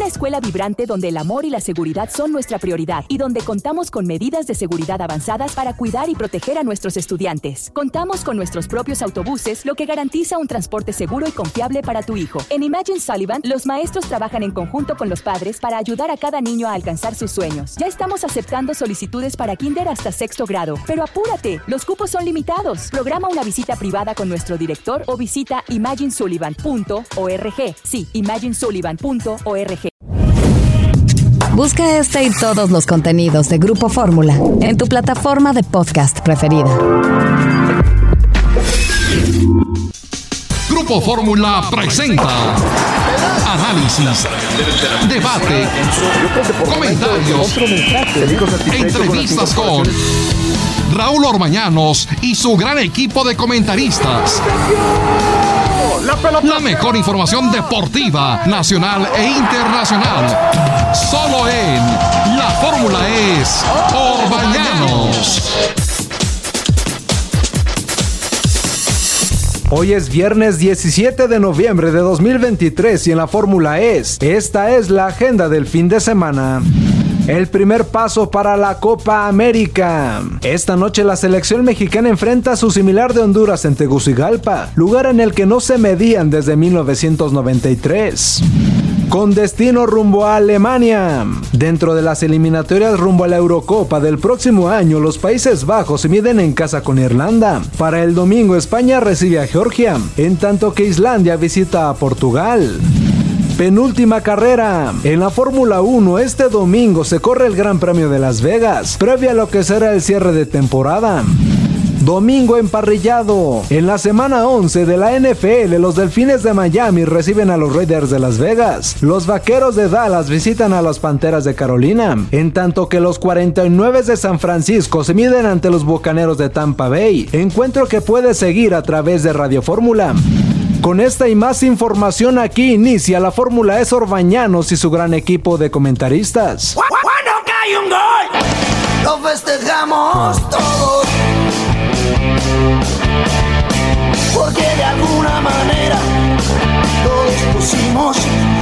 Una escuela vibrante donde el amor y la seguridad son nuestra prioridad y donde contamos con medidas de seguridad avanzadas para cuidar y proteger a nuestros estudiantes. Contamos con nuestros propios autobuses, lo que garantiza un transporte seguro y confiable para tu hijo. En Imagine Sullivan, los maestros trabajan en conjunto con los padres para ayudar a cada niño a alcanzar sus sueños. Ya estamos aceptando solicitudes para kinder hasta 6º grado, pero apúrate, los cupos son limitados. Programa una visita privada con nuestro director o visita imaginesullivan.org. Sí, imaginesullivan.org. Busca este y todos los contenidos de Grupo Fórmula en tu plataforma de podcast preferida. Grupo Fórmula presenta análisis, debate, comentarios, entrevistas con Raúl Orbañanos y su gran equipo de comentaristas. La mejor información deportiva, nacional e internacional. Solo en La Fórmula es Orbañanos. Hoy es viernes 17 de noviembre de 2023 y en la Fórmula esta es la agenda del fin de semana. El primer paso para la Copa América. Esta noche la selección mexicana enfrenta a su similar de Honduras en Tegucigalpa, lugar en el que no se medían desde 1993. Con destino rumbo a Alemania. Dentro de las eliminatorias rumbo a la Eurocopa del próximo año, los Países Bajos se miden en casa con Irlanda. Para el domingo, España recibe a Georgia, en tanto que Islandia visita a Portugal. Penúltima carrera. En la Fórmula 1 este domingo se corre el Gran Premio de Las Vegas, previo a lo que será el cierre de temporada. Domingo emparrillado. En la semana 11 de la NFL, los Delfines de Miami reciben a los Raiders de Las Vegas. Los Vaqueros de Dallas visitan a las Panteras de Carolina, en tanto que los 49 de San Francisco se miden ante los Bucaneros de Tampa Bay. Encuentro que puede seguir a través de Radio Fórmula. Con esta y más información aquí inicia la Fórmula Orbañanos y su gran equipo de comentaristas. Cuando cae un gol, lo festejamos todos. Porque de alguna manera todos pusimos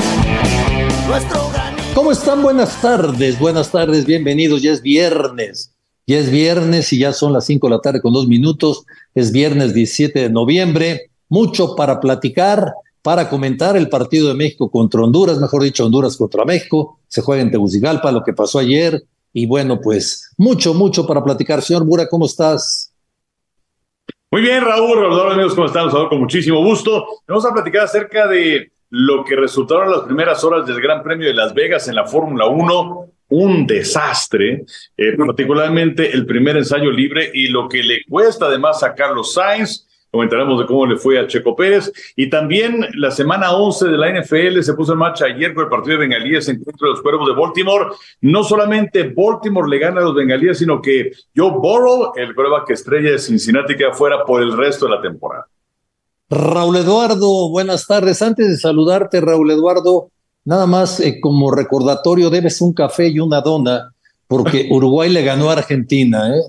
nuestro granito. ¿Cómo están? Buenas tardes, bienvenidos. Ya es viernes y ya son las 5 de la tarde con 2 minutos. Es viernes 17 de noviembre. Mucho para platicar, para comentar el partido de México contra Honduras, mejor dicho, Honduras contra México. Se juega en Tegucigalpa, lo que pasó ayer. Y bueno, pues mucho para platicar. Señor Bura, ¿cómo estás? Muy bien, Raúl, amigos, ¿cómo están? Con muchísimo gusto. Vamos a platicar acerca de lo que resultaron las primeras horas del Gran Premio de Las Vegas en la Fórmula 1. Un desastre, particularmente el primer ensayo libre y lo que le cuesta además a Carlos Sainz. Comentaremos de cómo le fue a Checo Pérez. Y también la semana 11 de la NFL se puso en marcha ayer con el partido de Bengalíes en contra de los Cuervos de Baltimore. No solamente Baltimore le gana a los Bengalíes, sino que Joe Burrow, el quarterback estrella de Cincinnati, queda fuera por el resto de la temporada. Raúl Eduardo, buenas tardes. Antes de saludarte, Raúl Eduardo, nada más como recordatorio, debes un café y una dona, porque Uruguay le ganó a Argentina, ¿eh?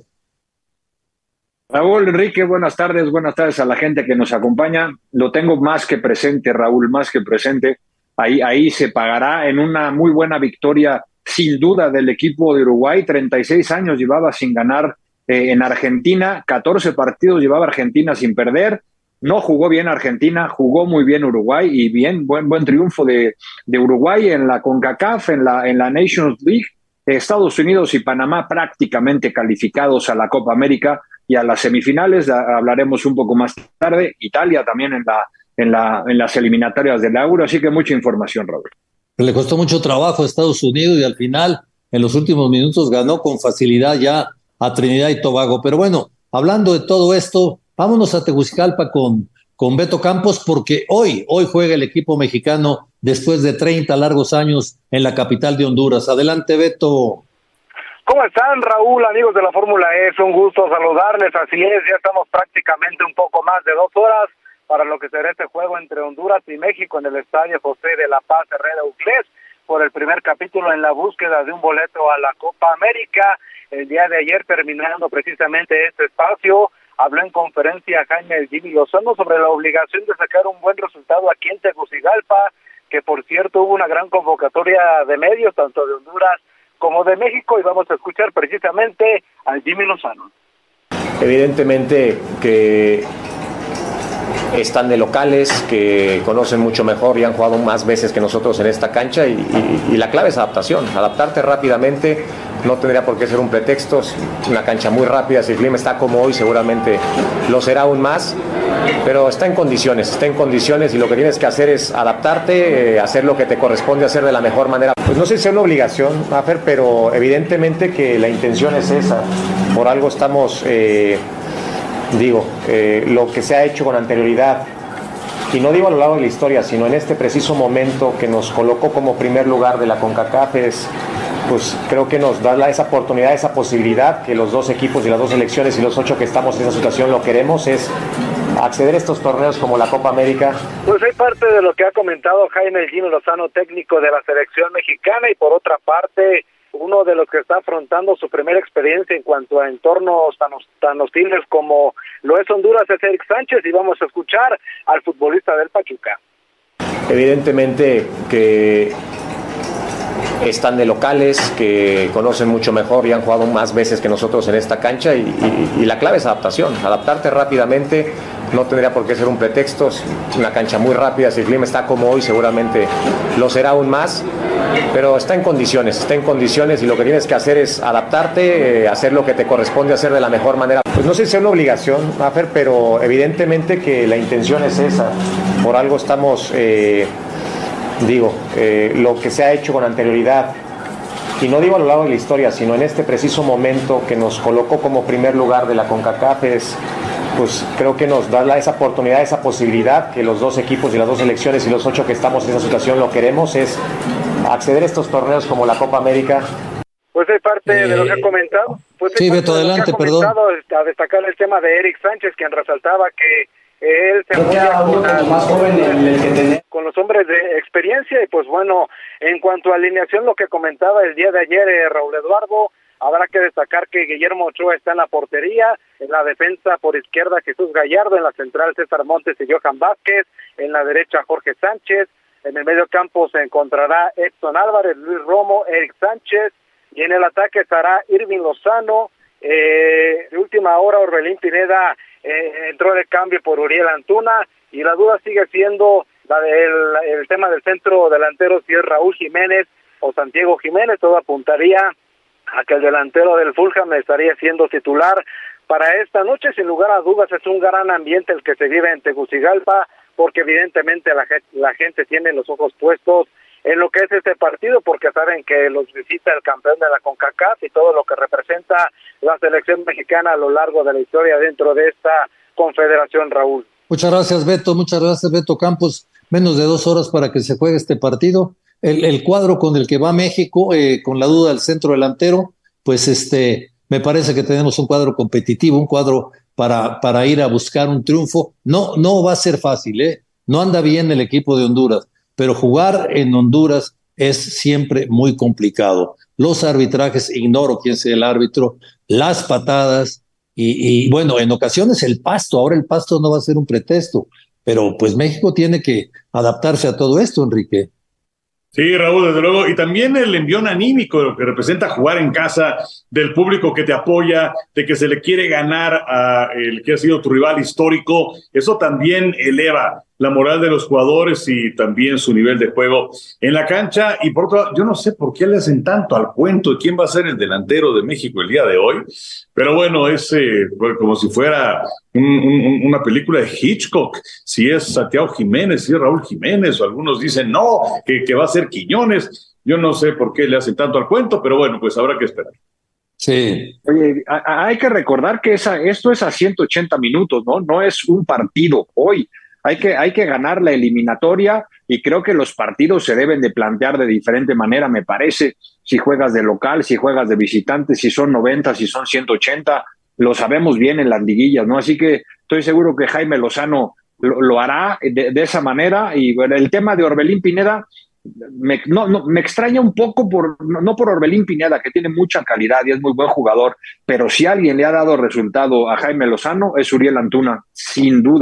Raúl, Enrique, buenas tardes a la gente que nos acompaña. Lo tengo más que presente, Raúl, más que presente. Ahí se pagará en una muy buena victoria, sin duda, del equipo de Uruguay. 36 años llevaba sin ganar en Argentina, 14 partidos llevaba Argentina sin perder. No jugó bien Argentina, jugó muy bien Uruguay y buen triunfo de Uruguay en la CONCACAF, en la Nations League. Estados Unidos y Panamá prácticamente calificados a la Copa América y a las semifinales, hablaremos un poco más tarde. Italia también en las eliminatorias del Euro, así que mucha información, Robert. Le costó mucho trabajo a Estados Unidos y al final, en los últimos minutos, ganó con facilidad ya a Trinidad y Tobago. Pero bueno, hablando de todo esto, vámonos a Tegucigalpa con Beto Campos, porque hoy juega el equipo mexicano después de 30 largos años en la capital de Honduras. Adelante, Beto. ¿Cómo están, Raúl, amigos de la Fórmula E? Es un gusto saludarles. Así es, ya estamos prácticamente un poco más de 2 horas para lo que será este juego entre Honduras y México en el Estadio José de la Paz Herrera Uclés por el primer capítulo en la búsqueda de un boleto a la Copa América. El día de ayer, terminando precisamente este espacio, habló en conferencia Jaime Jimmy Lozano sobre la obligación de sacar un buen resultado aquí en Tegucigalpa. que por cierto hubo una gran convocatoria de medios, tanto de Honduras como de México, y vamos a escuchar precisamente al Jimmy Lozano. Evidentemente que están de locales, que conocen mucho mejor y han jugado más veces que nosotros en esta cancha y la clave es adaptación, adaptarte rápidamente, no tendría por qué ser un pretexto, es una cancha muy rápida, si el clima está como hoy seguramente lo será aún más, pero está en condiciones y lo que tienes que hacer es adaptarte, hacer lo que te corresponde hacer de la mejor manera. Pues no sé si es una obligación, Mafer, pero evidentemente que la intención es esa, por algo estamos... lo que se ha hecho con anterioridad, y no digo a lo largo de la historia, sino en este preciso momento que nos colocó como primer lugar de la CONCACAF, pues creo que nos da esa oportunidad, esa posibilidad que los dos equipos y las dos selecciones y los 8 que estamos en esa situación lo queremos, es acceder a estos torneos como la Copa América. Pues hay parte de lo que ha comentado Jaime Gino Lozano, técnico de la selección mexicana, y por otra parte uno de los que está afrontando su primera experiencia en cuanto a entornos tan hostiles como lo es Honduras es Eric Sánchez, y vamos a escuchar al futbolista del Pachuca. Evidentemente que están de locales, que conocen mucho mejor y han jugado más veces que nosotros en esta cancha y la clave es adaptación, adaptarte rápidamente, no tendría por qué ser un pretexto, es una cancha muy rápida, si el clima está como hoy seguramente lo será aún más, pero está en condiciones y lo que tienes que hacer es adaptarte, hacer lo que te corresponde hacer de la mejor manera. Pues no sé si es una obligación, Mafer, pero evidentemente que la intención es esa, por algo estamos... lo que se ha hecho con anterioridad, y no digo a lo largo de la historia, sino en este preciso momento que nos colocó como primer lugar de la CONCACAF, pues creo que nos da esa oportunidad, esa posibilidad que los dos equipos y las dos selecciones y los 8 que estamos en esa situación lo queremos, es acceder a estos torneos como la Copa América. Pues es parte de lo que ha comentado. Pues sí, Beto, adelante, perdón. A destacar el tema de Eric Sánchez, quien resaltaba que él se con los hombres de experiencia, y pues bueno, en cuanto a alineación, lo que comentaba el día de ayer Raúl Eduardo, habrá que destacar que Guillermo Ochoa está en la portería, en la defensa por izquierda Jesús Gallardo, en la central César Montes y Johan Vázquez, en la derecha Jorge Sánchez, en el medio campo se encontrará Edson Álvarez, Luis Romo, Eric Sánchez, y en el ataque estará Irving Lozano. De última hora Orbelín Pineda entró de cambio por Uriel Antuna, y la duda sigue siendo el tema del centro delantero, si es Raúl Jiménez o Santiago Jiménez. Todo apuntaría a que el delantero del Fulham estaría siendo titular para esta noche. Sin lugar a dudas es un gran ambiente el que se vive en Tegucigalpa, porque evidentemente la gente tiene los ojos puestos en lo que es este partido, porque saben que los visita el campeón de la CONCACAF y todo lo que representa la selección mexicana a lo largo de la historia dentro de esta confederación, Raúl. Muchas gracias, Beto Campos. Menos de 2 horas para que se juegue este partido. El cuadro con el que va México, con la duda del centro delantero, pues me parece que tenemos un cuadro competitivo, un cuadro para ir a buscar un triunfo. No va a ser fácil, no anda bien el equipo de Honduras, pero jugar en Honduras es siempre muy complicado. Los arbitrajes, ignoro quién sea el árbitro, las patadas y bueno, en ocasiones el pasto. Ahora el pasto no va a ser un pretexto, pero pues México tiene que adaptarse a todo esto, Enrique. Sí, Raúl, desde luego, y también el envión anímico, lo que representa jugar en casa, del público que te apoya, de que se le quiere ganar a el que ha sido tu rival histórico, eso también eleva la moral de los jugadores y también su nivel de juego en la cancha. Y por otro lado, yo no sé por qué le hacen tanto al cuento de quién va a ser el delantero de México el día de hoy, pero bueno, es como si fuera una película de Hitchcock, si es Santiago Jiménez, si es Raúl Jiménez, o algunos dicen no, que va a ser Quiñones. Yo no sé por qué le hacen tanto al cuento, pero bueno, pues habrá que esperar. Sí. Oye, hay que recordar que esto es a 180 minutos, ¿no? No es un partido hoy. Hay que ganar la eliminatoria, y creo que los partidos se deben de plantear de diferente manera, me parece. Si juegas de local, si juegas de visitante, si son 90, si son 180, lo sabemos bien en las liguillas, ¿no? Así que estoy seguro que Jaime Lozano lo hará de esa manera. Y bueno, el tema de Orbelín Pineda me extraña un poco, no por Orbelín Pineda, que tiene mucha calidad y es muy buen jugador, pero si alguien le ha dado resultado a Jaime Lozano es Uriel Antuna, sin duda.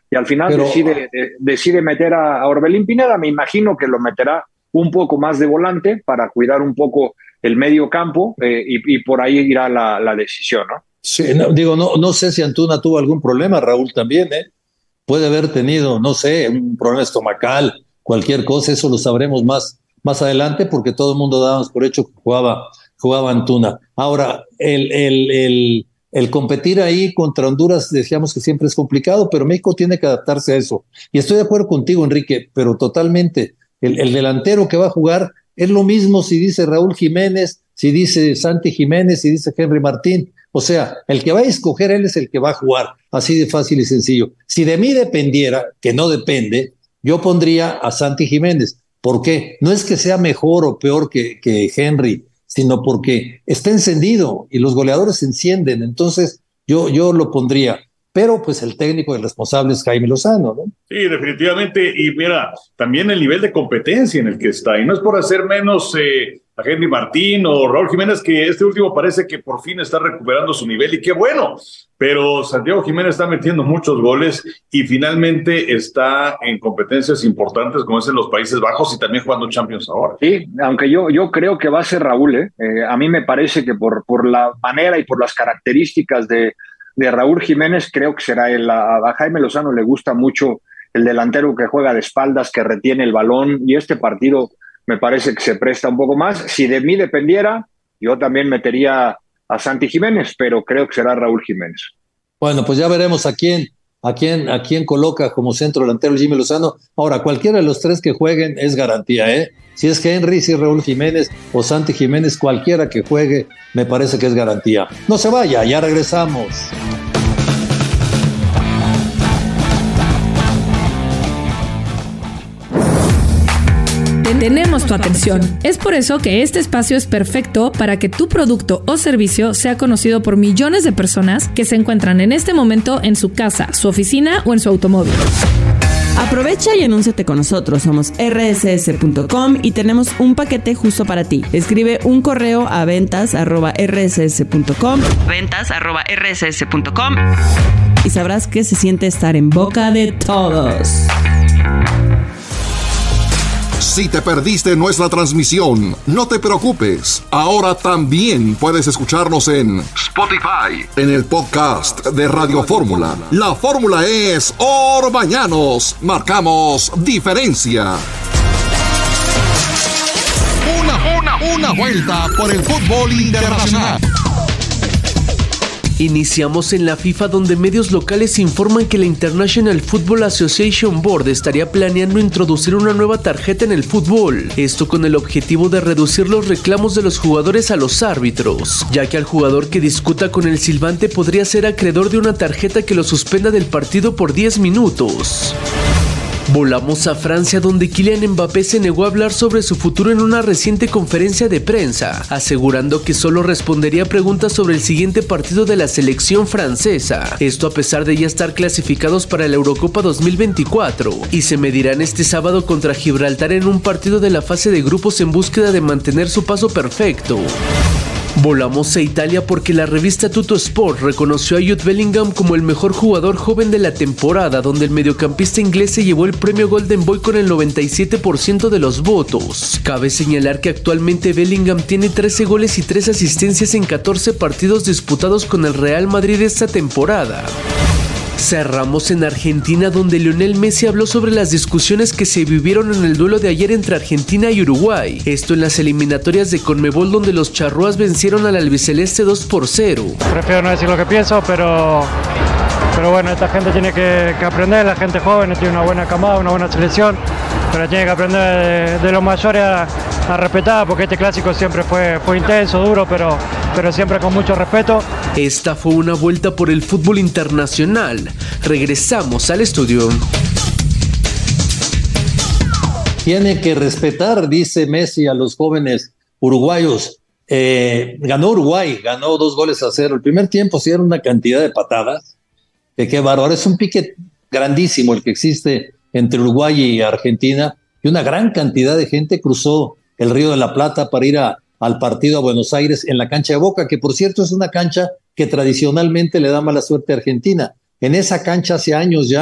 y al final decide meter a Orbelín Pineda. Me imagino que lo meterá un poco más de volante para cuidar un poco el medio campo, y por ahí irá la decisión, ¿no? Sí, no sé si Antuna tuvo algún problema, Raúl, también, puede haber tenido, no sé, un problema estomacal, cualquier cosa, eso lo sabremos más adelante, porque todo el mundo dábamos por hecho que jugaba Antuna. Ahora, el competir ahí contra Honduras, decíamos que siempre es complicado, pero México tiene que adaptarse a eso. Y estoy de acuerdo contigo, Enrique, pero totalmente. El delantero que va a jugar es lo mismo si dice Raúl Jiménez, si dice Santi Jiménez, si dice Henry Martín. O sea, el que va a escoger él es el que va a jugar, así de fácil y sencillo. Si de mí dependiera, que no depende, yo pondría a Santi Jiménez. ¿Por qué? No es que sea mejor o peor que Henry, sino porque está encendido y los goleadores se encienden. Entonces, yo lo pondría. Pero pues el técnico, el responsable es Jaime Lozano, ¿no? Sí, definitivamente. Y mira, también el nivel de competencia en el que está. Y no es por hacer menos a Henry Martín o Raúl Jiménez, que este último parece que por fin está recuperando su nivel, y qué bueno. Pero Santiago Jiménez está metiendo muchos goles y finalmente está en competencias importantes como es en los Países Bajos y también jugando Champions ahora. Sí, aunque yo creo que va a ser Raúl, a mí me parece que por la manera y por las características de Raúl Jiménez, creo que será él. A Jaime Lozano le gusta mucho el delantero que juega de espaldas, que retiene el balón, y este partido me parece que se presta un poco más. Si de mí dependiera, yo también metería a Santi Jiménez, pero creo que será Raúl Jiménez. Bueno, pues ya veremos a quién coloca como centro delantero Jimmy Lozano. Ahora, cualquiera de los tres que jueguen es garantía, ¿eh? Si es Henry, si es Raúl Jiménez o Santi Jiménez, cualquiera que juegue, me parece que es garantía. No se vaya, ya regresamos. Tenemos tu atención. Es por eso que este espacio es perfecto para que tu producto o servicio sea conocido por millones de personas que se encuentran en este momento en su casa, su oficina o en su automóvil. Aprovecha y anúnciate con nosotros. Somos rss.com y tenemos un paquete justo para ti. Escribe un correo a ventas@rss.com y sabrás que se siente estar en boca de todos. Si te perdiste nuestra transmisión, no te preocupes. Ahora también puedes escucharnos en Spotify, en el podcast de Radio Fórmula. La fórmula es Orbañanos. Marcamos diferencia. Una vuelta por el fútbol internacional. Iniciamos en la FIFA, donde medios locales informan que la International Football Association Board estaría planeando introducir una nueva tarjeta en el fútbol, esto con el objetivo de reducir los reclamos de los jugadores a los árbitros, ya que al jugador que discuta con el silbante podría ser acreedor de una tarjeta que lo suspenda del partido por 10 minutos. Volamos a Francia, donde Kylian Mbappé se negó a hablar sobre su futuro en una reciente conferencia de prensa, asegurando que solo respondería preguntas sobre el siguiente partido de la selección francesa. Esto a pesar de ya estar clasificados para la Eurocopa 2024, y se medirán este sábado contra Gibraltar en un partido de la fase de grupos en búsqueda de mantener su paso perfecto. Volamos a Italia porque la revista Tuttosport reconoció a Jude Bellingham como el mejor jugador joven de la temporada, donde el mediocampista inglés se llevó el premio Golden Boy con el 97% de los votos. Cabe señalar que actualmente Bellingham tiene 13 goles y 3 asistencias en 14 partidos disputados con el Real Madrid esta temporada. Cerramos en Argentina, donde Lionel Messi habló sobre las discusiones que se vivieron en el duelo de ayer entre Argentina y Uruguay. Esto en las eliminatorias de Conmebol, donde los charrúas vencieron al albiceleste 2-0. Prefiero no decir lo que pienso, pero bueno, esta gente tiene que aprender, la gente joven tiene una buena camada, una buena selección, pero tiene que aprender de los mayores a respetar, porque este clásico siempre fue intenso, duro, pero siempre con mucho respeto. Esta fue una vuelta por el fútbol internacional. Regresamos al estudio. Tiene que respetar, dice Messi, a los jóvenes uruguayos. Ganó Uruguay, ganó 2-0. El primer tiempo sí era una cantidad de patadas. Qué bárbaro. Es un pique grandísimo el que existe entre Uruguay y Argentina. Y una gran cantidad de gente cruzó el Río de la Plata para ir al partido a Buenos Aires en la cancha de Boca, que por cierto es una cancha que tradicionalmente le da mala suerte a Argentina. En esa cancha hace años ya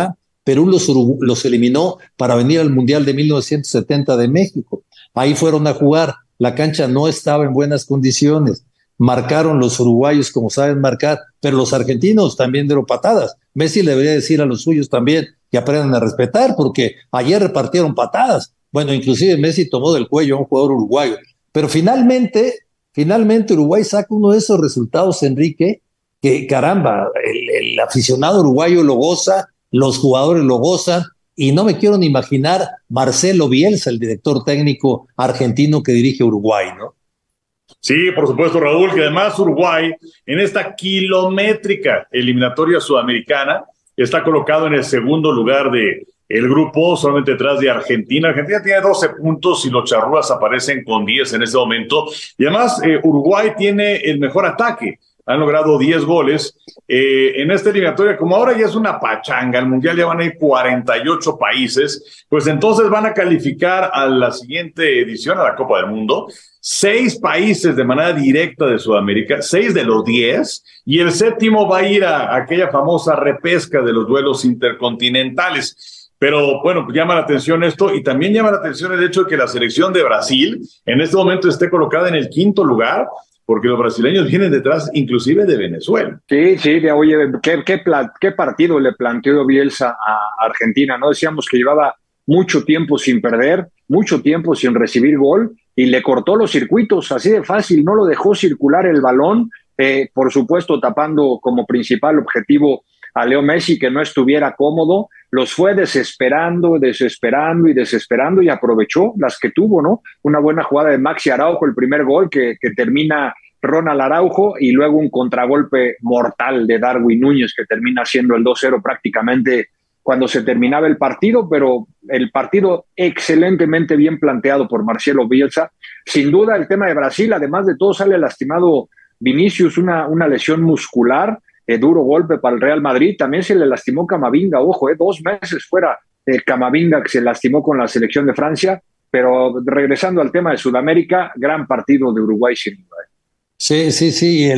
Perú los eliminó para venir al Mundial de 1970 de México. Ahí fueron a jugar, la cancha no estaba en buenas condiciones, marcaron los uruguayos como saben marcar, pero los argentinos también dieron patadas. Messi le debería decir a los suyos también que aprendan a respetar, porque ayer repartieron patadas. Bueno, inclusive Messi tomó del cuello a un jugador uruguayo. Pero finalmente Uruguay saca uno de esos resultados, Enrique, que caramba, el aficionado uruguayo lo goza, los jugadores lo gozan, y no me quiero ni imaginar Marcelo Bielsa, el director técnico argentino que dirige Uruguay, ¿no? Sí, por supuesto, Raúl, que además Uruguay, en esta kilométrica eliminatoria sudamericana, está colocado en el segundo lugar del grupo, solamente detrás de Argentina. Argentina tiene 12 puntos y los charrúas aparecen con 10 en este momento. Y además, Uruguay tiene el mejor ataque. Han logrado 10 goles en esta eliminatoria. Como ahora ya es una pachanga, el Mundial ya van a ir 48 países, pues entonces van a calificar a la siguiente edición, a la Copa del Mundo, 6 países de manera directa de Sudamérica, 6 de los 10, y el séptimo va a ir a aquella famosa repesca de los duelos intercontinentales. Pero bueno, llama la atención esto, y también llama la atención el hecho de que la selección de Brasil en este momento esté colocada en el 5º lugar, porque los brasileños vienen detrás inclusive de Venezuela. Sí, oye, ¿qué partido le planteó Bielsa a Argentina? ¿No? Decíamos que llevaba mucho tiempo sin perder, mucho tiempo sin recibir gol, y le cortó los circuitos así de fácil, no lo dejó circular el balón, por supuesto tapando como principal objetivo a Leo Messi, que no estuviera cómodo, los fue desesperando y aprovechó las que tuvo, ¿no? Una buena jugada de Maxi Araujo, el primer gol que termina Ronald Araujo, y luego un contragolpe mortal de Darwin Núñez que termina siendo el 2-0 prácticamente cuando se terminaba el partido, pero el partido excelentemente bien planteado por Marcelo Bielsa. Sin duda el tema de Brasil, además de todo sale lastimado Vinicius, una lesión muscular, duro golpe para el Real Madrid. También se le lastimó Camavinga, ojo, 2 meses fuera Camavinga, que se lastimó con la selección de Francia. Pero regresando al tema de Sudamérica, gran partido de Uruguay sin duda. Sí,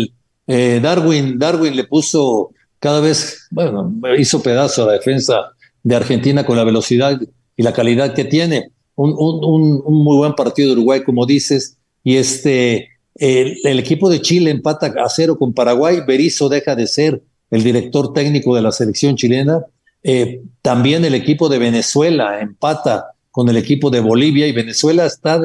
Darwin le puso cada vez, bueno, hizo pedazo a la defensa de Argentina con la velocidad y la calidad que tiene. Un muy buen partido de Uruguay, como dices, y el equipo de Chile empata a 0 con Paraguay. Berizzo deja de ser el director técnico de la selección chilena. También el equipo de Venezuela empata con el equipo de Bolivia, y Venezuela está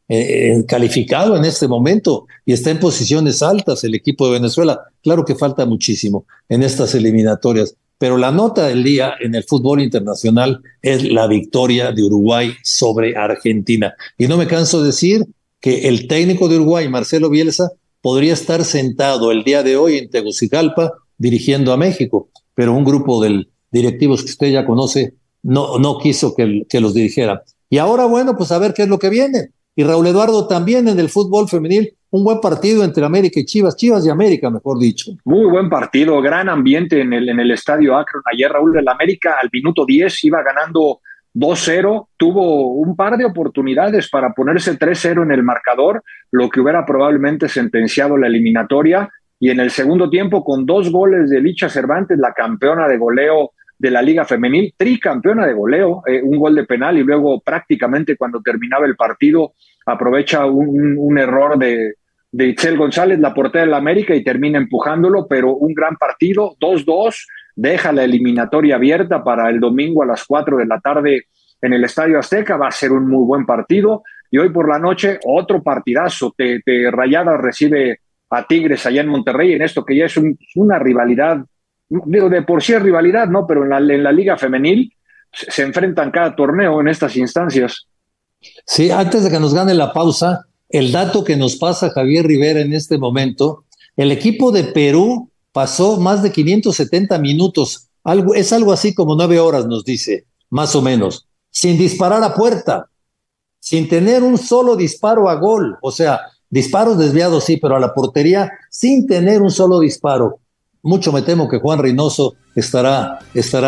calificado en este momento y está en posiciones altas el equipo de Venezuela. Claro que falta muchísimo en estas eliminatorias, pero la nota del día en el fútbol internacional es la victoria de Uruguay sobre Argentina. Y no me canso de decir que el técnico de Uruguay, Marcelo Bielsa, podría estar sentado el día de hoy en Tegucigalpa dirigiendo a México, pero un grupo de directivos que usted ya conoce no quiso que los dirigiera. Y ahora, bueno, pues a ver qué es lo que viene. Y Raúl Eduardo, también en el fútbol femenil, un buen partido entre América y Chivas y América, mejor dicho. Muy buen partido, gran ambiente en el estadio Akron. Ayer, Raúl, el América al minuto 10 iba ganando 2-0, tuvo un par de oportunidades para ponerse 3-0 en el marcador, lo que hubiera probablemente sentenciado la eliminatoria, y en el segundo tiempo, con 2 goles de Licha Cervantes, la campeona de goleo de la Liga Femenil, tricampeona de goleo, un gol de penal, y luego prácticamente cuando terminaba el partido aprovecha un error de Itzel González, la portera del América, y termina empujándolo, pero un gran partido, 2-2, deja la eliminatoria abierta para el domingo a las 4 de la tarde en el Estadio Azteca. Va a ser un muy buen partido, y hoy por la noche otro partidazo. Rayadas recibe a Tigres allá en Monterrey, en esto que ya es una rivalidad. Digo, de por sí es rivalidad, ¿no? Pero en la Liga Femenil se enfrentan cada torneo en estas instancias. Sí, antes de que nos gane la pausa, el dato que nos pasa Javier Rivera en este momento, el equipo de Perú pasó más de 570 minutos, es algo así como 9 horas, nos dice, más o menos, sin disparar a puerta, sin tener un solo disparo a gol, o sea, disparos desviados sí, pero a la portería sin tener un solo disparo. Mucho me temo que Juan Reynoso estará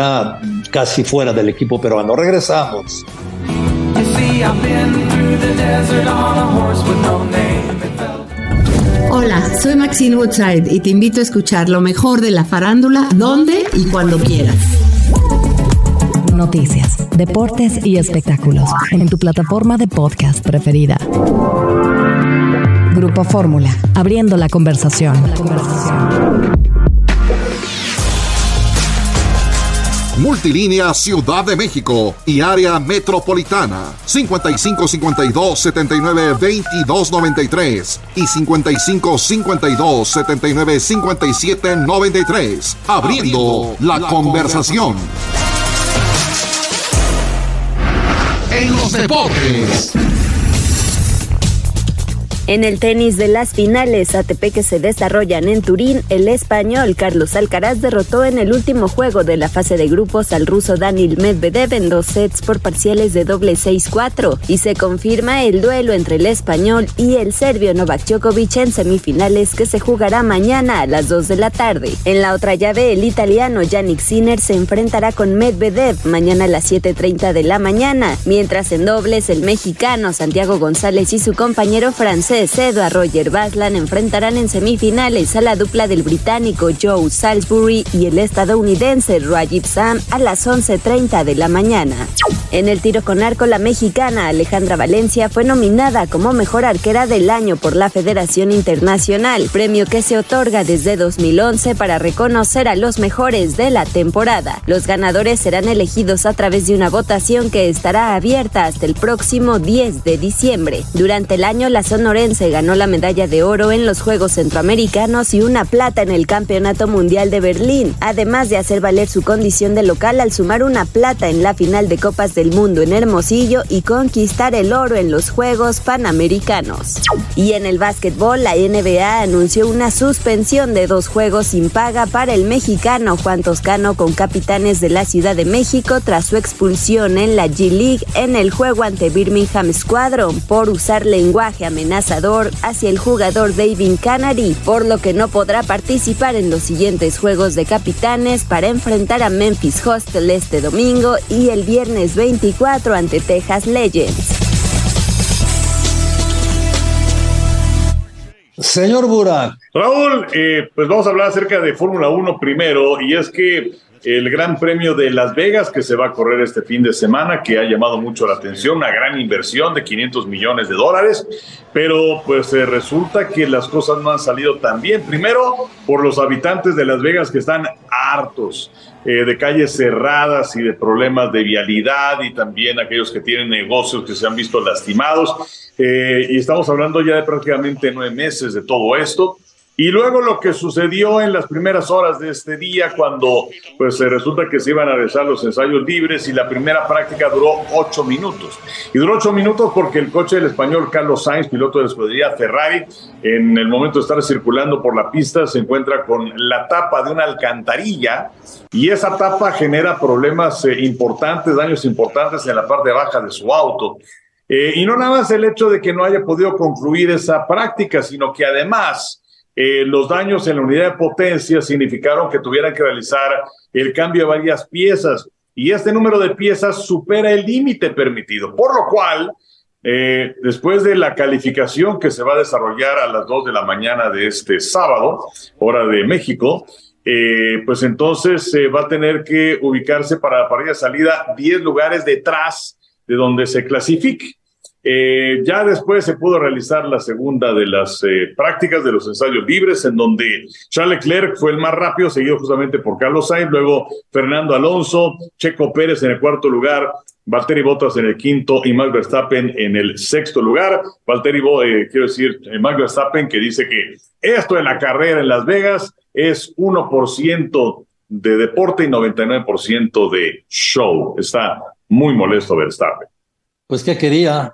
casi fuera del equipo peruano. Regresamos. Hola, soy Maxine Woodside y te invito a escuchar lo mejor de la farándula, donde y cuando quieras. noticias, deportes y espectáculos en tu plataforma de podcast preferida. Grupo Fórmula, abriendo la conversación. Multilínea Ciudad de México y área metropolitana 5552-792293 y 5552-795793. Abriendo la conversación. En los deportes. En el tenis de las finales ATP que se desarrollan en Turín, el español Carlos Alcaraz derrotó en el último juego de la fase de grupos al ruso Daniil Medvedev en 2 sets por parciales de doble 6-4 y se confirma el duelo entre el español y el serbio Novak Djokovic en semifinales que se jugará mañana a las 2 de la tarde. En la otra llave, el italiano Jannik Sinner se enfrentará con Medvedev mañana a las 7:30 de la mañana, mientras en dobles el mexicano Santiago González y su compañero francés Edouard Roger Baslan enfrentarán en semifinales a la dupla del británico Joe Salisbury y el estadounidense Rajiv Sam a las 11:30 de la mañana. En el tiro con arco, la mexicana Alejandra Valencia fue nominada como mejor arquera del año por la Federación Internacional, premio que se otorga desde 2011 para reconocer a los mejores de la temporada. Los ganadores serán elegidos a través de una votación que estará abierta hasta el próximo 10 de diciembre. Durante el año, la sonorense ganó la medalla de oro en los Juegos Centroamericanos y una plata en el Campeonato Mundial de Berlín, además de hacer valer su condición de local al sumar una plata en la final de Copas del Mundo en Hermosillo y conquistar el oro en los Juegos Panamericanos. Y en el básquetbol, la NBA anunció una suspensión de 2 juegos sin paga para el mexicano Juan Toscano con Capitanes de la Ciudad de México tras su expulsión en la G-League en el juego ante Birmingham Squadron por usar lenguaje amenazador hacia el jugador David Canary, por lo que no podrá participar en los siguientes juegos de Capitanes para enfrentar a Memphis Hustle este domingo y el viernes 24 ante Texas Legends. Señor Burak. Raúl, pues vamos a hablar acerca de Fórmula 1 primero, y es que el Gran Premio de Las Vegas que se va a correr este fin de semana, que ha llamado mucho la atención, una gran inversión de $500 millones, pero pues resulta que las cosas no han salido tan bien. Primero, por los habitantes de Las Vegas que están hartos de calles cerradas y de problemas de vialidad, y también aquellos que tienen negocios que se han visto lastimados, y estamos hablando ya de prácticamente 9 meses de todo esto. Y luego lo que sucedió en las primeras horas de este día, cuando pues resulta que se iban a realizar los ensayos libres y la primera práctica duró 8 minutos. Y duró 8 minutos porque el coche del español Carlos Sainz, piloto de la escudería Ferrari, en el momento de estar circulando por la pista, se encuentra con la tapa de una alcantarilla, y esa tapa genera problemas importantes, daños importantes en la parte baja de su auto. Y no nada más el hecho de que no haya podido concluir esa práctica, sino que además los daños en la unidad de potencia significaron que tuvieran que realizar el cambio de varias piezas, y este número de piezas supera el límite permitido, por lo cual después de la calificación que se va a desarrollar a las 2 de la mañana de este sábado, hora de México, pues entonces va a tener que ubicarse para la parrilla salida 10 lugares detrás de donde se clasifique. Ya después se pudo realizar la segunda de las prácticas de los ensayos libres, en donde Charles Leclerc fue el más rápido, seguido justamente por Carlos Sainz, luego Fernando Alonso, Checo Pérez en el 4º lugar, Valtteri Bottas en el 5º y Max Verstappen en el 6º lugar. Max Verstappen, que dice que esto de la carrera en Las Vegas es 1% de deporte y 99% de show. Está muy molesto Verstappen. Pues, ¿qué quería?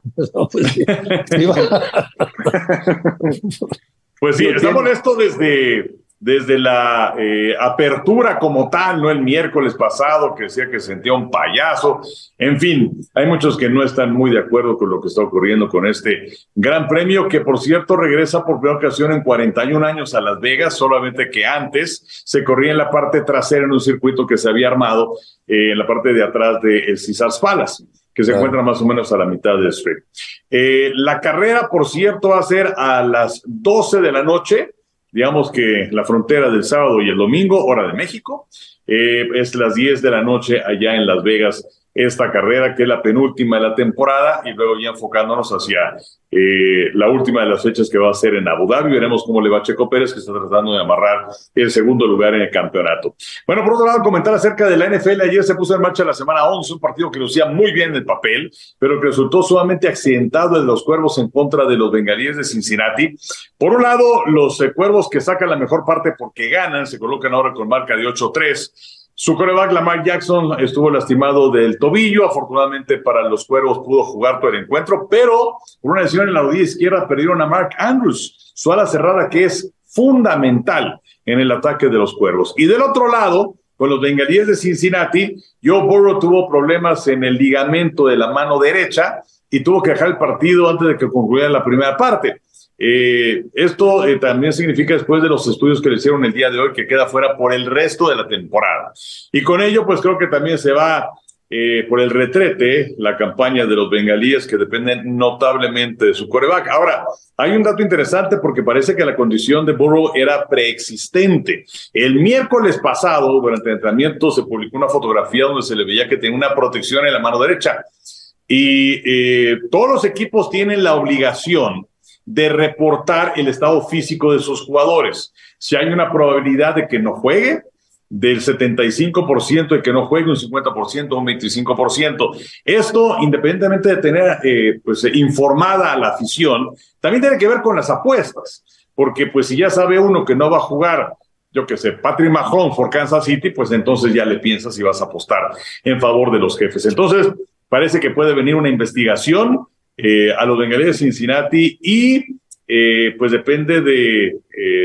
Pues sí, está molesto desde la apertura como tal, no el miércoles pasado, que decía que sentía un payaso. En fin, hay muchos que no están muy de acuerdo con lo que está ocurriendo con este Gran Premio, que por cierto regresa por primera ocasión en 41 años a Las Vegas, solamente que antes se corría en la parte trasera en un circuito que se había armado en la parte de atrás de Caesars Palace, que se encuentra más o menos a la mitad del strip. La carrera, por cierto, va a ser a las 12 de la noche, digamos que la frontera del sábado y el domingo, hora de México, Es las 10 de la noche allá en Las Vegas, esta carrera que es la penúltima de la temporada, y luego ya enfocándonos hacia la última de las fechas que va a ser en Abu Dhabi. Veremos cómo le va a Checo Pérez, que está tratando de amarrar el segundo lugar en el campeonato. Bueno, por otro lado, comentar acerca de la NFL. Ayer se puso en marcha la semana 11, un partido que lucía muy bien en el papel, pero que resultó sumamente accidentado en los Cuervos en contra de los Bengalíes de Cincinnati. Por un lado, los Cuervos, que sacan la mejor parte porque ganan, se colocan ahora con marca de 8-3. Su quarterback, Lamar Jackson, estuvo lastimado del tobillo. Afortunadamente para los Cuervos pudo jugar todo el encuentro, pero por una lesión en la rodilla izquierda perdieron a Mark Andrews, su ala cerrada, que es fundamental en el ataque de los Cuervos. Y del otro lado, con los Bengalíes de Cincinnati, Joe Burrow tuvo problemas en el ligamento de la mano derecha y tuvo que dejar el partido antes de que concluyera la primera parte. Esto también significa, después de los estudios que le hicieron el día de hoy, que queda fuera por el resto de la temporada. Y con ello, pues creo que también se va por el retrete la campaña de los Bengalíes, que dependen notablemente de su quarterback. Ahora, hay un dato interesante porque parece que la condición de Burrow era preexistente. El miércoles pasado, durante el entrenamiento, se publicó una fotografía donde se le veía que tenía una protección en la mano derecha. Y todos los equipos tienen la obligación de reportar el estado físico de sus jugadores. Si hay una probabilidad de que no juegue, del 75% de que no juegue, un 50%, un 25%. Esto, independientemente de tener informada a la afición, también tiene que ver con las apuestas, porque pues si ya sabe uno que no va a jugar, yo qué sé, Patrick Mahomes por Kansas City, pues entonces ya le piensas si vas a apostar en favor de los jefes. Entonces, parece que puede venir una investigación a los Bengalíes de Cincinnati y pues depende de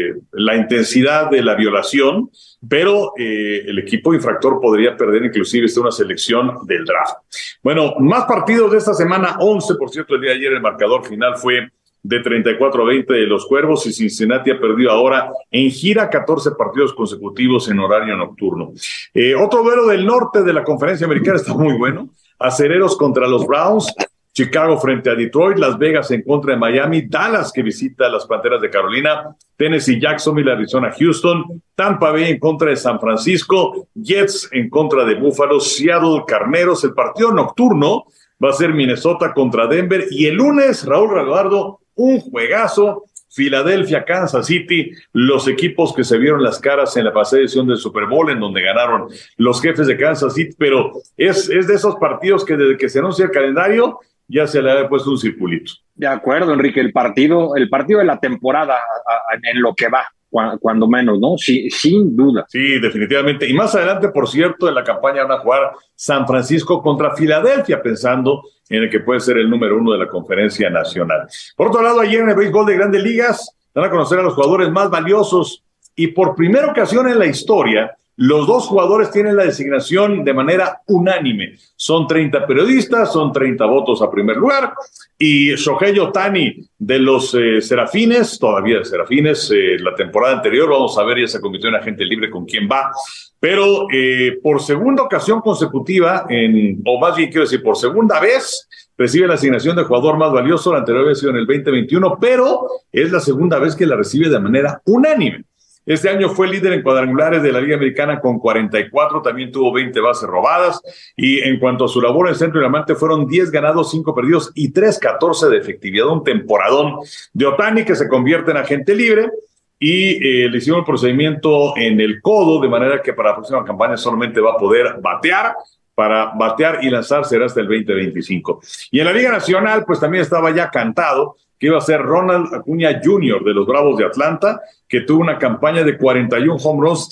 la intensidad de la violación, pero el equipo infractor podría perder inclusive una selección del draft. Bueno, más partidos de esta semana 11, por cierto, el día de ayer el marcador final fue de 34-20 de los Cuervos, y Cincinnati ha perdido ahora en gira 14 partidos consecutivos en horario nocturno. Otro duelo del norte de la Conferencia Americana está muy bueno. Acereros contra los Browns, Chicago frente a Detroit, Las Vegas en contra de Miami, Dallas que visita a las Panteras de Carolina, Tennessee, Jacksonville, Arizona, Houston, Tampa Bay en contra de San Francisco, Jets en contra de Buffalo, Seattle, Carneros. El partido nocturno va a ser Minnesota contra Denver, y el lunes, Raúl Eduardo, un juegazo, Filadelfia, Kansas City, los equipos que se vieron las caras en la pasada edición del Super Bowl, en donde ganaron los Jefes de Kansas City, pero es de esos partidos que desde que se anuncia el calendario ya se le ha puesto un circulito. De acuerdo, Enrique, el partido de la temporada en lo que va, cuando menos, ¿no? Sí, sin duda. Sí, definitivamente. Y más adelante, por cierto, en la campaña van a jugar San Francisco contra Filadelfia, pensando en el que puede ser el número 1 de la Conferencia Nacional. Por otro lado, ayer en el béisbol de Grandes Ligas van a conocer a los jugadores más valiosos, y por primera ocasión en la historia, los dos jugadores tienen la designación de manera unánime. Son 30 periodistas, son 30 votos a primer lugar, y Shohei Ohtani de los Serafines, todavía de Serafines, la temporada anterior, vamos a ver, ya se convirtió en agente libre con quién va, pero por segunda ocasión consecutiva, o más bien quiero decir, por segunda vez, recibe la asignación de jugador más valioso. La anterior había sido en el 2021, pero es la segunda vez que la recibe de manera unánime. Este año fue líder en cuadrangulares de la Liga Americana con 44, también tuvo 20 bases robadas, y en cuanto a su labor en centro y diamante, fueron 10 ganados, 5 perdidos y 3.14 de efectividad. Un temporadón de Ohtani, que se convierte en agente libre, y le hicieron el procedimiento en el codo, de manera que para la próxima campaña solamente va a poder batear. Para batear y lanzar será hasta el 2025. Y en la Liga Nacional, pues también estaba ya cantado que iba a ser Ronald Acuña Jr. de los Bravos de Atlanta, que tuvo una campaña de 41 home runs,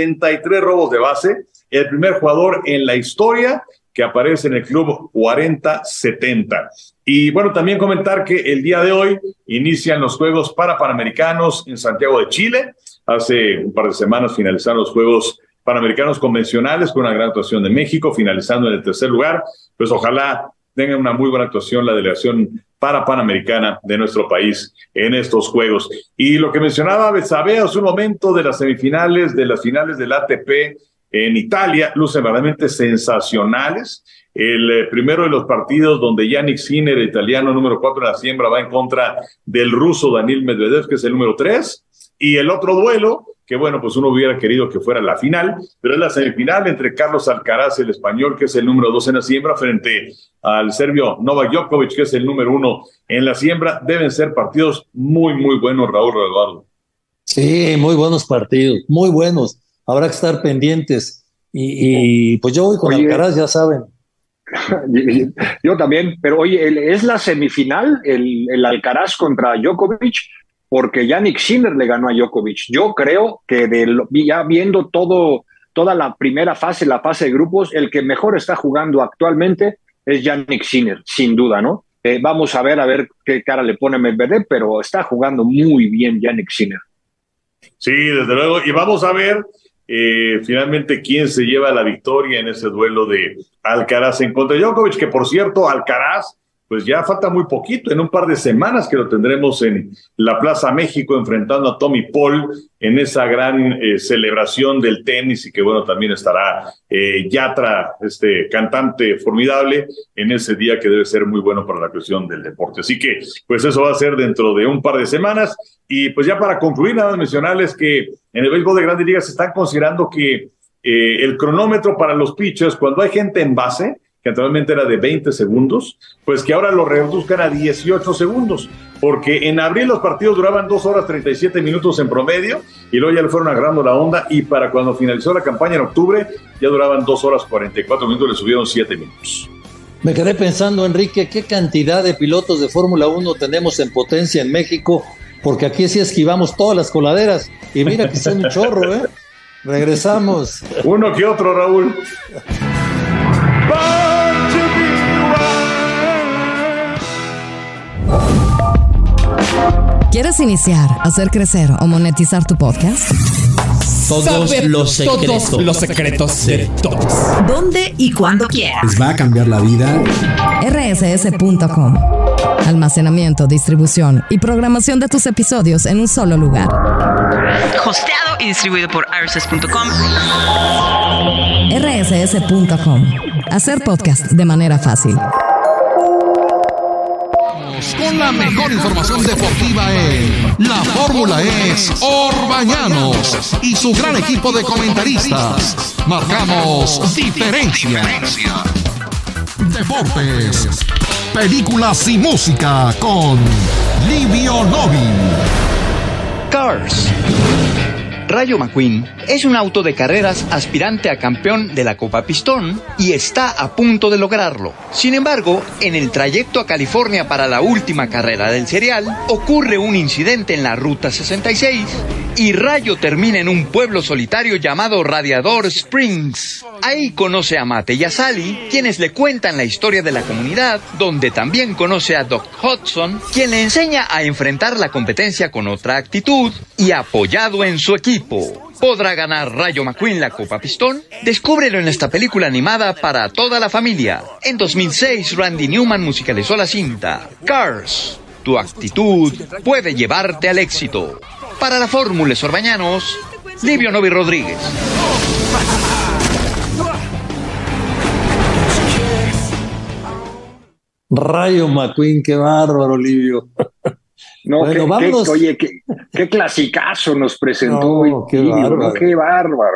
73 robos de base, el primer jugador en la historia que aparece en el club 40-70. Y bueno, también comentar que el día de hoy inician los Juegos Panamericanos en Santiago de Chile. Hace un par de semanas finalizaron los Juegos Panamericanos convencionales con una gran actuación de México, finalizando en el tercer lugar. Pues ojalá tenga una muy buena actuación la delegación panamericana de nuestro país en estos Juegos. Y lo que mencionaba Betsabe hace un momento de las semifinales, de las finales del ATP en Italia, lucen verdaderamente sensacionales. El primero de los partidos donde Yannick Sinner, el italiano número 4 en la siembra, va en contra del ruso Daniil Medvedev, que es el número 3. Y el otro duelo que bueno, pues uno hubiera querido que fuera la final, pero es la semifinal entre Carlos Alcaraz, el español, que es el número 2 en la siembra, frente al serbio Novak Djokovic, que es el número 1 en la siembra. Deben ser partidos muy, muy buenos, Raúl, Eduardo. Sí, muy buenos partidos, muy buenos. Habrá que estar pendientes. Y pues yo voy con Alcaraz, ya saben. Yo también, pero oye, es la semifinal, el Alcaraz contra Djokovic, porque Jannik Sinner le ganó a Djokovic. Yo creo que ya viendo toda la primera fase, la fase de grupos, el que mejor está jugando actualmente es Jannik Sinner, sin duda, ¿no? Vamos a ver qué cara le pone Medvedev, pero está jugando muy bien Jannik Sinner. Sí, desde luego, y vamos a ver finalmente quién se lleva la victoria en ese duelo de Alcaraz en contra de Djokovic, que por cierto, Alcaraz, pues ya falta muy poquito, en un par de semanas que lo tendremos en la Plaza México enfrentando a Tommy Paul en esa gran celebración del tenis, y que bueno, también estará Yatra, este cantante formidable, en ese día que debe ser muy bueno para la cuestión del deporte. Así que pues eso va a ser dentro de un par de semanas. Y pues ya para concluir, nada más mencionarles que en el béisbol de Grandes Ligas se están considerando que el cronómetro para los pitchers, cuando hay gente en base, que anteriormente era de 20 segundos, pues que ahora lo reduzcan a 18 segundos, porque en abril los partidos duraban 2 horas 37 minutos en promedio, y luego ya le fueron agarrando la onda, y para cuando finalizó la campaña en octubre, ya duraban 2 horas 44 minutos, le subieron 7 minutos. Me quedé pensando, Enrique, qué cantidad de pilotos de Fórmula 1 tenemos en potencia en México, porque aquí sí esquivamos todas las coladeras, y mira que son un chorro, ¿eh? Regresamos. Uno que otro, Raúl. ¿Quieres iniciar, hacer crecer o monetizar tu podcast? Todos los secretos de todos. ¿Dónde y cuándo quieras? ¿Les va a cambiar la vida? rss.com. Almacenamiento, distribución y programación de tus episodios en un solo lugar. Hosteado y distribuido por rss.com. rss.com. Hacer podcast de manera fácil. Con la mejor información deportiva en La Fórmula es Orbañanos y su gran equipo de comentaristas. Marcamos diferencia. Deportes, películas y música con Livio Novi. Cars. Rayo McQueen es un auto de carreras aspirante a campeón de la Copa Pistón y está a punto de lograrlo. Sin embargo, en el trayecto a California para la última carrera del serial, ocurre un incidente en la Ruta 66 y Rayo termina en un pueblo solitario llamado Radiador Springs. Ahí conoce a Mate y a Sally, quienes le cuentan la historia de la comunidad, donde también conoce a Doc Hudson, quien le enseña a enfrentar la competencia con otra actitud y apoyado en su equipo. ¿Podrá ganar Rayo McQueen la Copa Pistón? Descúbrelo en esta película animada para toda la familia. En 2006, Randy Newman musicalizó la cinta. Cars. Tu actitud puede llevarte al éxito. Para la Fórmula Orbañanos, Livio Novi Rodríguez. Rayo McQueen, qué bárbaro, Livio. No, bueno, vámonos. Oye, qué clasicazo nos presentó. No, qué bárbaro. ¿No? Qué bárbaro.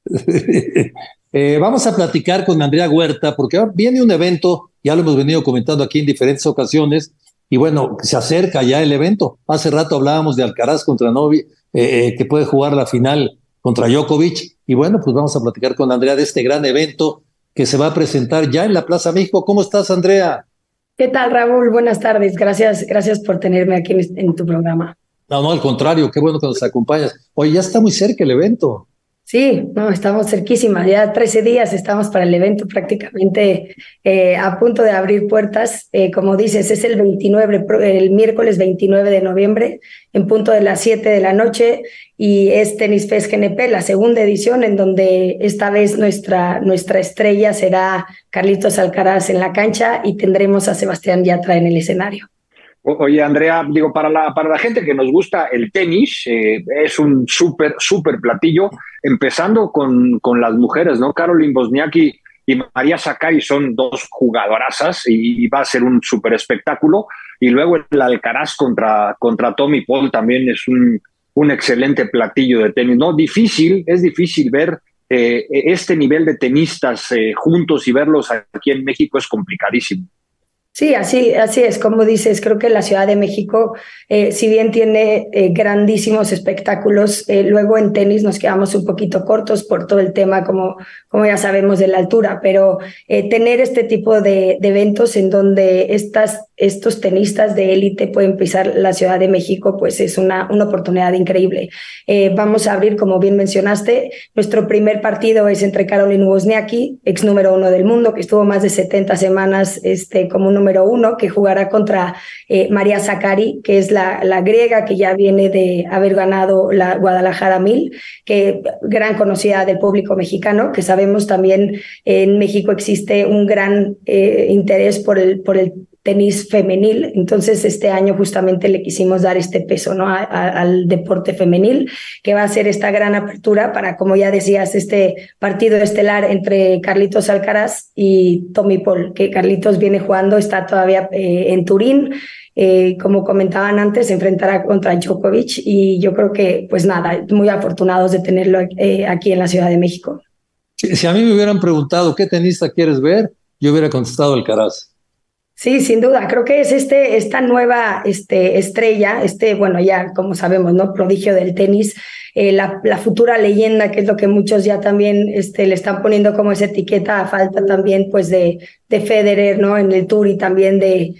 Vamos a platicar con Andrea Huerta, porque viene un evento, ya lo hemos venido comentando aquí en diferentes ocasiones, y bueno, se acerca ya el evento. Hace rato hablábamos de Alcaraz contra Novi, que puede jugar la final contra Djokovic, y bueno, pues vamos a platicar con Andrea de este gran evento que se va a presentar ya en la Plaza México. ¿Cómo estás, Andrea? ¿Qué tal, Raúl? Buenas tardes. Gracias por tenerme aquí en tu programa. No, al contrario, qué bueno que nos acompañas. Oye, ya está muy cerca el evento. Sí, no, estamos cerquísimas. Ya 13 días estamos para el evento, prácticamente a punto de abrir puertas. Como dices, es el miércoles 29 de noviembre, en punto de las 7 de la noche, y es Tennis Fest GNP, la segunda edición, en donde esta vez nuestra estrella será Carlitos Alcaraz en la cancha y tendremos a Sebastián Yatra en el escenario. Oye, Andrea, digo, para la gente que nos gusta el tenis, es un súper platillo, empezando con las mujeres, ¿no? Caroline Wozniacki y María Sakkari son dos jugadorazas y va a ser un súper espectáculo. Y luego el Alcaraz contra Tommy Paul también es un excelente platillo de tenis. No, es difícil ver este nivel de tenistas juntos y verlos aquí en México es complicadísimo. Sí, así es, como dices, creo que la Ciudad de México, si bien tiene grandísimos espectáculos, luego en tenis nos quedamos un poquito cortos por todo el tema, como ya sabemos, de la altura, pero tener este tipo de eventos en donde estos tenistas de élite pueden pisar la Ciudad de México, pues es una oportunidad increíble. Vamos a abrir, como bien mencionaste, nuestro primer partido es entre Caroline Wozniacki, ex número 1 del mundo, que estuvo más de 70 semanas como número 1, que jugará contra María Sakkari, que es la griega que ya viene de haber ganado la Guadalajara 1000, que gran conocida del público mexicano, que sabemos también en México existe un gran interés por el tenis femenil, entonces este año justamente le quisimos dar este peso, ¿no? al deporte femenil, que va a ser esta gran apertura para, como ya decías, este partido estelar entre Carlitos Alcaraz y Tommy Paul, que Carlitos viene jugando, está todavía en Turín, como comentaban antes, se enfrentará contra Djokovic, y yo creo que, pues nada, muy afortunados de tenerlo aquí en la Ciudad de México. Si a mí me hubieran preguntado ¿qué tenista quieres ver?, yo hubiera contestado Alcaraz. Sí, sin duda. Creo que es esta nueva estrella, bueno, ya como sabemos, ¿no? Prodigio del tenis, la futura leyenda, que es lo que muchos ya también le están poniendo como esa etiqueta, a falta también pues de Federer, ¿no? En el Tour, y también de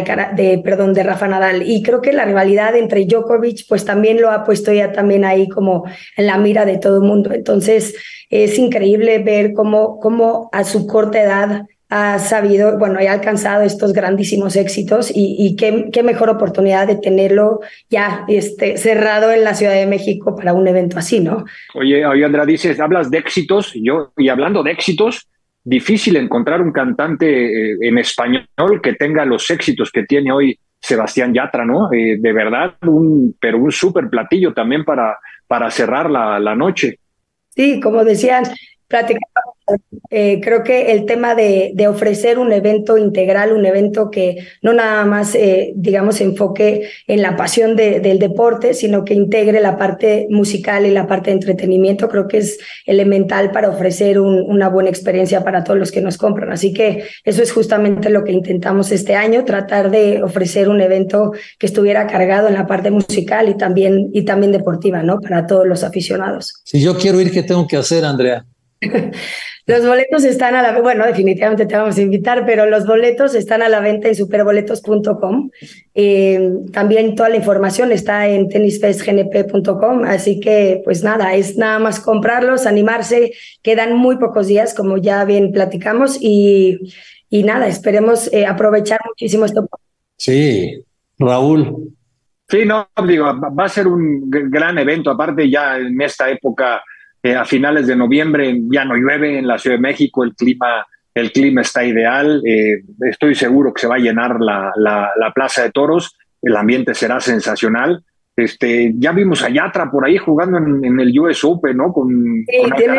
Rafa Nadal. Y creo que la rivalidad entre Djokovic pues también lo ha puesto ya también ahí como en la mira de todo el mundo. Entonces es increíble ver cómo a su corta edad ha sabido, y ha alcanzado estos grandísimos éxitos, y qué mejor oportunidad de tenerlo ya cerrado en la Ciudad de México para un evento así, ¿no? Oye, Andrea, hablas de éxitos, y hablando de éxitos, difícil encontrar un cantante en español que tenga los éxitos que tiene hoy Sebastián Yatra, ¿no? De verdad, un súper platillo también para cerrar la noche. Sí, como decían, creo que el tema de ofrecer un evento integral, un evento que no nada más, se enfoque en la pasión del deporte, sino que integre la parte musical y la parte de entretenimiento, creo que es elemental para ofrecer una buena experiencia para todos los que nos compran. Así que eso es justamente lo que intentamos este año, tratar de ofrecer un evento que estuviera cargado en la parte musical y también deportiva, ¿no? Para todos los aficionados. Si yo quiero ir, ¿qué tengo que hacer, Andrea? Los boletos están a la venta, definitivamente te vamos a invitar, pero los boletos están a la venta en superboletos.com. También toda la información está en tenisfestgnp.com, así que pues nada, es nada más comprarlos, animarse, quedan muy pocos días, como ya bien platicamos, y nada, esperemos aprovechar muchísimo esto. Sí, Raúl. Sí, no, va a ser un gran evento, aparte ya en esta época, a finales de noviembre ya no llueve en la Ciudad de México, el clima está ideal, estoy seguro que se va a llenar la Plaza de Toros, el ambiente será sensacional. Ya vimos a Yatra por ahí jugando en el US Open, ¿no? Tienen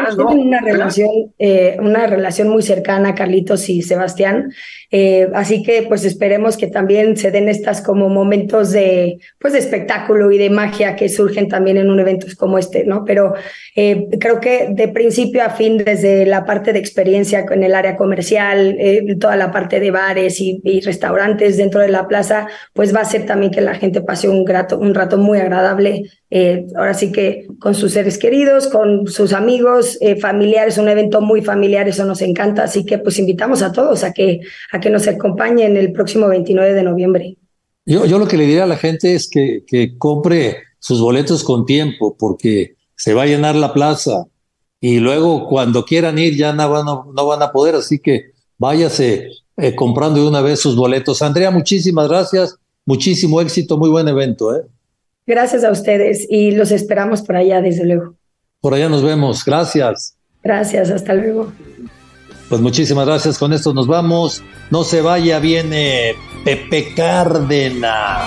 una relación muy cercana, Carlitos y Sebastián, así que pues esperemos que también se den estas como momentos de espectáculo y de magia que surgen también en un evento como este, ¿no? Pero creo que de principio a fin, desde la parte de experiencia en el área comercial, toda la parte de bares y restaurantes dentro de la plaza, pues va a ser también que la gente pase un rato muy agradable, ahora sí que con sus seres queridos, con sus amigos, familiares, un evento muy familiar, eso nos encanta, así que pues invitamos a todos a que nos acompañen el próximo 29 de noviembre. Yo lo que le diría a la gente es que compre sus boletos con tiempo, porque se va a llenar la plaza y luego cuando quieran ir ya no van a poder, así que váyase comprando de una vez sus boletos. Andrea, muchísimas gracias, muchísimo éxito, muy buen evento. Gracias a ustedes y los esperamos por allá, desde luego. Por allá nos vemos, gracias. Gracias, hasta luego. Pues muchísimas gracias, con esto nos vamos. No se vaya, viene Pepe Cárdenas.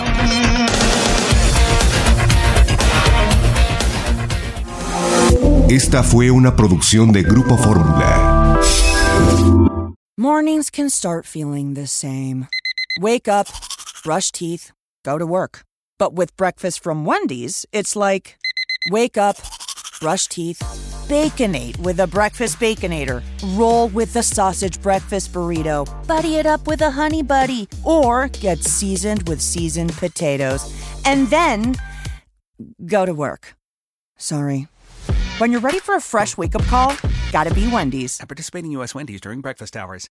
Esta fue una producción de Grupo Fórmula. Mornings can start feeling the same. Wake up, brush teeth, go to work. But with breakfast from Wendy's, it's like, wake up, brush teeth, Baconate with a breakfast Baconator. Roll with the sausage breakfast burrito. Buddy it up with a honey buddy. Or get seasoned with seasoned potatoes. And then go to work. Sorry. When you're ready for a fresh wake-up call, gotta be Wendy's. At participating U.S. Wendy's during breakfast hours.